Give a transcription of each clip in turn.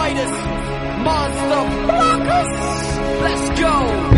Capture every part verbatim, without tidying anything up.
fighters, monster blockers. Let's go.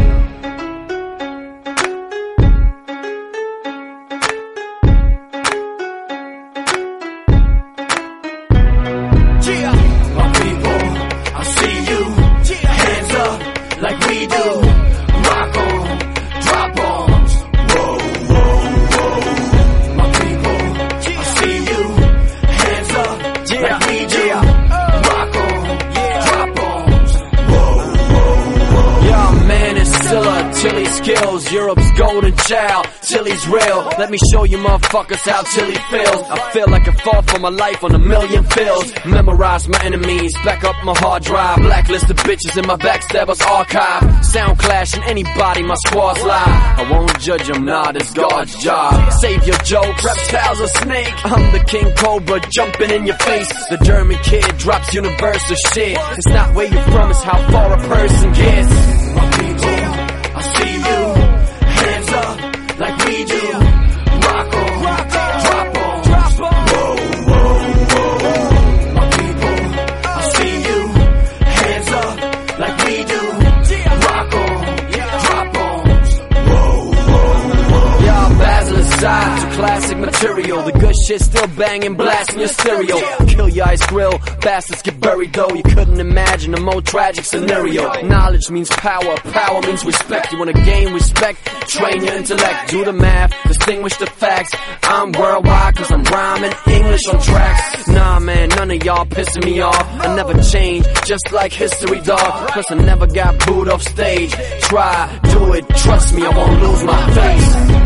Like we do, rock on, drop bombs, whoa, whoa, whoa. My people, I see you, hands up, yeah, like we do, yeah. Rock on, yeah. Drop bombs, whoa, whoa, whoa. Yeah, man, it's Scylla, Tilly skills, Europe's golden child, Tilly's real. Let me show you motherfuckers how Tilly feels. I feel like I fought for my life on a million fields. Memorize my enemies, back up my hard drive. Blacklist the bitches in my backstabbers archive. Sound clashing anybody, my squad's live. I won't judge them, nah, it's God's job. Save your jokes, reptiles a snake. I'm the King Cobra jumping in your face. The German kid drops universal shit. It's not where you're from, it's how far a person gets. My people, I see you, hands up, like we do, rock on, drop bombs, whoa, whoa, whoa. My people, I see you, hands up, like we do, rock on, drop bombs, whoa, whoa, whoa. Y'all Basil aside to classic material. The good shit still banging, blasting your stereo. Kill your ice grill, bastards get buried though. You couldn't imagine a more tragic scenario. Knowledge means power, power means respect. You wanna gain respect, train your intellect. Do the math, distinguish the facts. I'm worldwide cause I'm rhyming English on tracks. Nah man, none of y'all pissing me off. I never change, just like history dog. Plus I never got booed off stage. Try, do it, trust me, I won't lose my face.